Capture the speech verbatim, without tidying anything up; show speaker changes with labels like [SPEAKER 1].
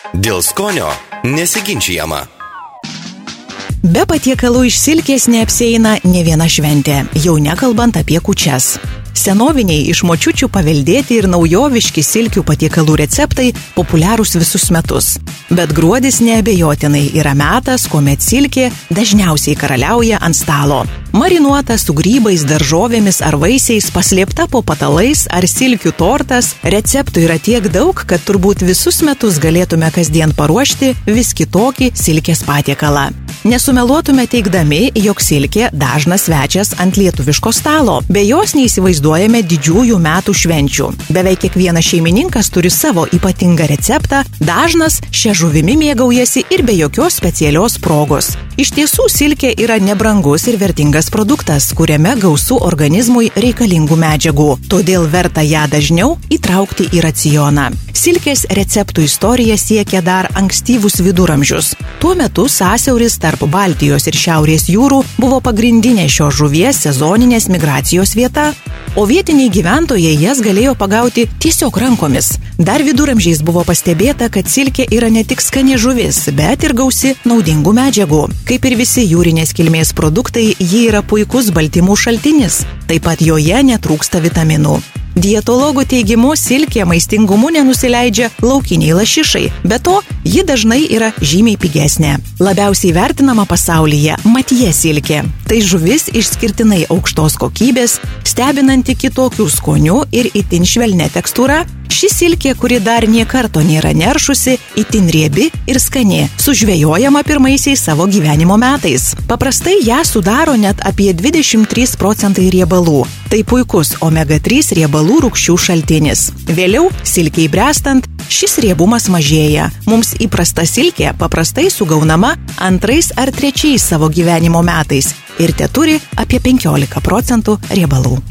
[SPEAKER 1] Dėl skonio nesiginčijama.
[SPEAKER 2] Be patiekalų iš silkės neapsieina ne viena šventė, jau nekalbant apie kūčias. Senoviniai iš močiučių paveldėti ir naujoviški silkių patiekalų receptai populiarūs visus metus. Bet gruodis neabejotinai yra metas, kuomet silkė dažniausiai karaliauja ant stalo. Marinuota su grybais, daržovėmis ar vaisiais, paslėpta po patalais ar silkių tortas, receptų yra tiek daug, kad turbūt visus metus galėtume kasdien paruošti vis kitokį silkės patiekalą. Nesumeluotume teigdami, jog silkė dažnas svečias ant lietuviško stalo. Be jos neįsivaizduojame didžiųjų metų švenčių. Beveik kiekvienas šeimininkas turi savo ypatingą receptą, dažnas šia žuvimi mėgaujasi ir be jokios specialios progos. Iš tiesų, silkė yra nebrangus ir vertingas produktas, kuriame gausu organizmui reikalingų medžiagų. Todėl verta ją dažniau įtraukti į racioną. Silkės receptų istorija siekia dar ankstyvus viduramžius. Tuo metu sąsiauris tarp Baltijos ir Šiaurės jūrų buvo pagrindinė šios žuvies sezoninės migracijos vieta, o vietiniai gyventojai jas galėjo pagauti tiesiog rankomis. Dar viduramžiais buvo pastebėta, kad silkė yra ne tik skani žuvis, bet ir gausi naudingų medžiagų. Kaip ir visi jūrinės kilmės produktai, ji yra puikus baltymų šaltinis. Taip pat joje netrūksta vitaminų. Dietologų teigimu, silkė maistingumu nenusileidžia laukiniai lašišai, be to, ji dažnai yra žymiai pigesnė. Labiausiai vertinama pasaulyje matije silkė. Tai žuvis išskirtinai aukštos kokybės, stebinanti kitokių skonių ir itin švelnia tekstūra. Ši silkė, kuri dar nie karto nėra neršusi, itin riebi ir skani, sužvejojama pirmaisiais savo gyvenimo metais. Paprastai ją sudaro net apie dvidešimt trys procentai riebalų. Tai puikus omega trys riebalų rūgščių šaltinis. Vėliau, silkei brestant, šis riebumas mažėja. Mums įprasta silkė paprastai sugaunama antrais ar trečiais savo gyvenimo metais ir teturi apie penkiolika procentų riebalų.